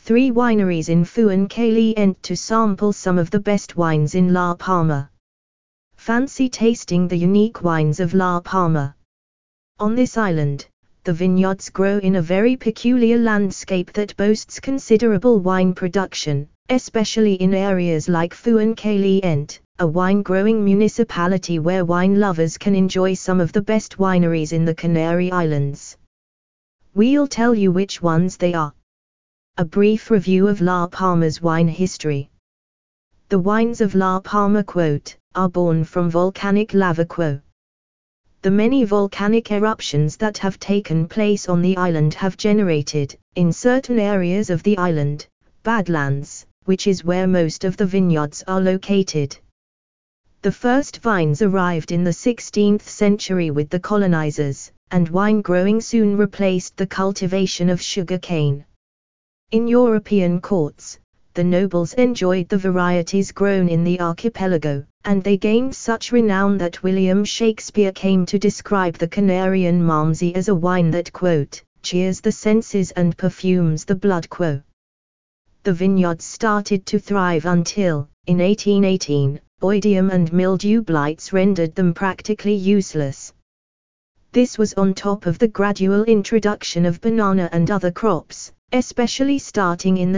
3 wineries in Fuencaliente to sample some of the best wines in La Palma. Fancy tasting the unique wines of La Palma. On this island, the vineyards grow in a very peculiar landscape that boasts considerable wine production, especially in areas like Fuencaliente, a wine-growing municipality where wine lovers can enjoy some of the best wineries in the Canary Islands. We'll tell you which ones they are. A brief review of La Palma's wine history. The wines of La Palma are born from volcanic lava. The many volcanic eruptions that have taken place on the island have generated, in certain areas of the island, badlands, which is where most of the vineyards are located. The first vines arrived in the 16th century with the colonizers, and wine growing soon replaced the cultivation of sugar cane. In European courts, the nobles enjoyed the varieties grown in the archipelago, and they gained such renown that William Shakespeare came to describe the Canarian Malmsey as a wine that, cheers the senses and perfumes the blood. The vineyards started to thrive until, in 1818, oidium and mildew blights rendered them practically useless. This was on top of the gradual introduction of banana and other crops, especially starting in the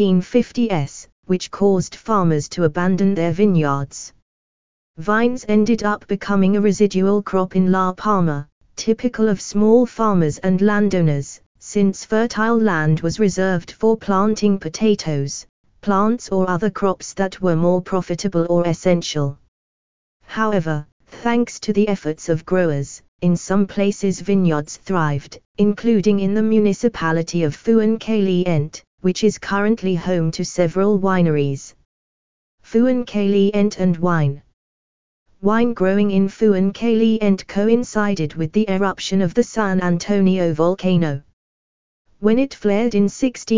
1950s, which caused farmers to abandon their vineyards. Vines ended up becoming a residual crop in La Palma, typical of small farmers and landowners, since fertile land was reserved for planting potatoes, plants or other crops that were more profitable or essential. However, thanks to the efforts of growers, in some places vineyards thrived, including in the municipality of Fuencaliente, which is currently home to several wineries. Fuencaliente and wine. Wine growing in Fuencaliente coincided with the eruption of the San Antonio volcano. When it flared in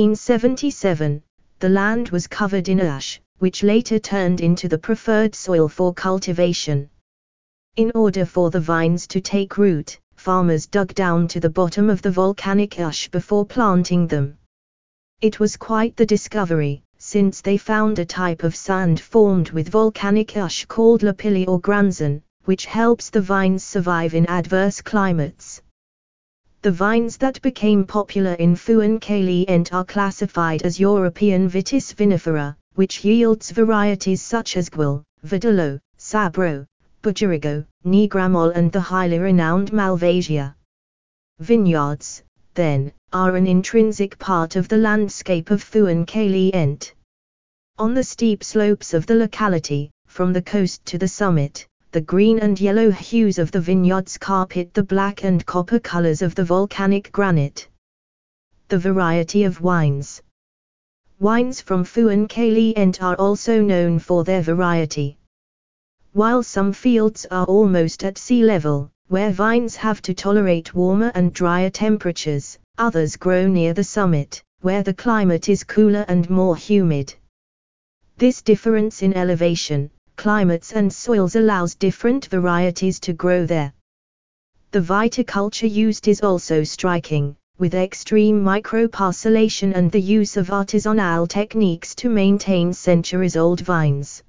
1677, the land was covered in ash, which later turned into the preferred soil for cultivation. In order for the vines to take root, farmers dug down to the bottom of the volcanic ash before planting them. It was quite the discovery, since they found a type of sand formed with volcanic ash called lapilli or granzon, which helps the vines survive in adverse climates. The vines that became popular in Fuencaliente are classified as European Vitis vinifera, which yields varieties such as Güell, Verdelho, Sabro, Bujerigo, Negramol and the highly renowned Malvasia. Vineyards, then, are an intrinsic part of the landscape of Fuencaliente. On the steep slopes of the locality, from the coast to the summit, the green and yellow hues of the vineyards carpet the black and copper colors of the volcanic granite. The variety of wines. Wines from Fuencaliente are also known for their variety. While some fields are almost at sea level, where vines have to tolerate warmer and drier temperatures, others grow near the summit, where the climate is cooler and more humid. This difference in elevation, climates and soils allows different varieties to grow there. The viticulture used is also striking, with extreme microparcellation and the use of artisanal techniques to maintain centuries-old vines.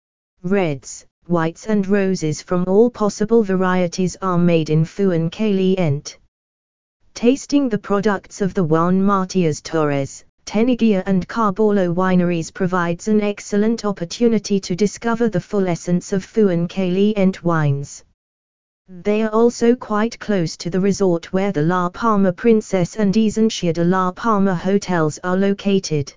Reds, whites and roses from all possible varieties are made in Fuencaliente. Tasting the products of the Juan Matias Torres, Teniguia and Carballo wineries provides an excellent opportunity to discover the full essence of Fuencaliente wines. They are also quite close to the resort where the La Palma Princess and Estancia de La Palma hotels are located.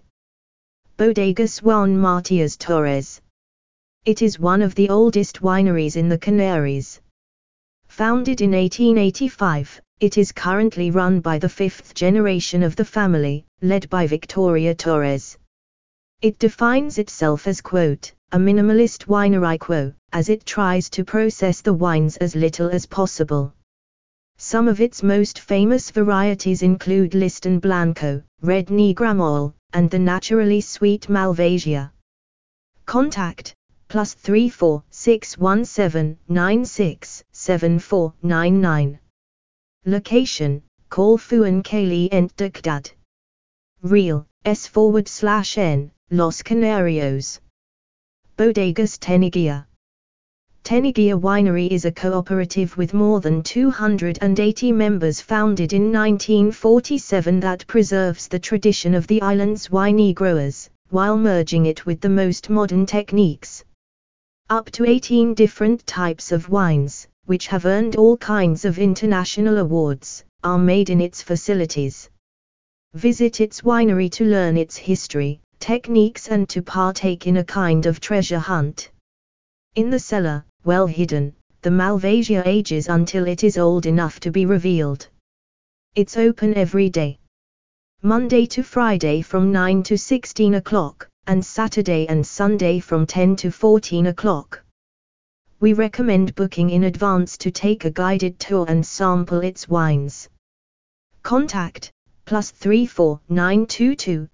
Bodegas Juan Matias Torres. It is one of the oldest wineries in the Canaries. Founded in 1885, it is currently run by the fifth generation of the family, led by Victoria Torres. It defines itself as, a minimalist winery, as it tries to process the wines as little as possible. Some of its most famous varieties include Liston Blanco, Red Negramol, and the naturally sweet Malvasia. Contact +34 617 96 7499. Location: Call Fuencaliente de Ciudad. Real, S/N, Los Canarios. Bodegas Teniguia. Teniguia Winery is a cooperative with more than 280 members founded in 1947 that preserves the tradition of the island's wine growers, while merging it with the most modern techniques. Up to 18 different types of wines, which have earned all kinds of international awards, are made in its facilities. Visit its winery to learn its history, techniques and to partake in a kind of treasure hunt. In the cellar, well hidden, the Malvasia ages until it is old enough to be revealed. It's open every day. Monday to Friday from 9 to 16 o'clock, and Saturday and Sunday from 10 to 14 o'clock. We recommend booking in advance to take a guided tour and sample its wines. Contact +34 922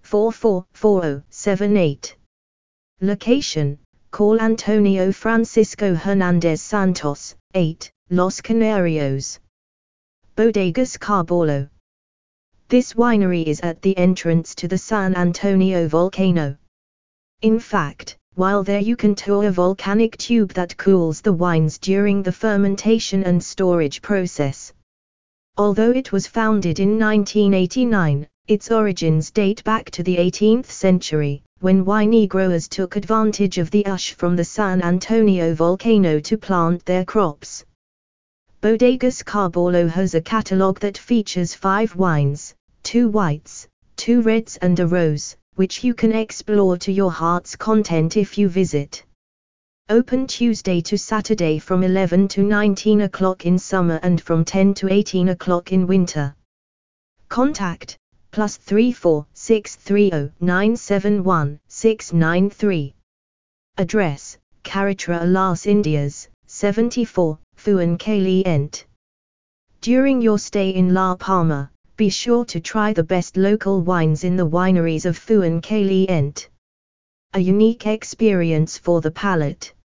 444078. Location: call Antonio Francisco Hernandez Santos, 8, Los Canarios. Bodegas Carbolo. This winery is at the entrance to the San Antonio volcano. In fact, while there you can tour a volcanic tube that cools the wines during the fermentation and storage process. Although it was founded in 1989, its origins date back to the 18th century, when wine growers took advantage of the ash from the San Antonio volcano to plant their crops. Bodegas Carbolo has a catalogue that features 5 wines, 2 whites, 2 reds and a rose, which you can explore to your heart's content if you visit. Open Tuesday to Saturday from 11 to 19 o'clock in summer and from 10 to 18 o'clock in winter. Contact +34 630 971 693. Address: Carretera Las Indias, 74, Fuan Caliente. During your stay in La Palma, be sure to try the best local wines in the wineries of Fuan Caliente. A unique experience for the palate.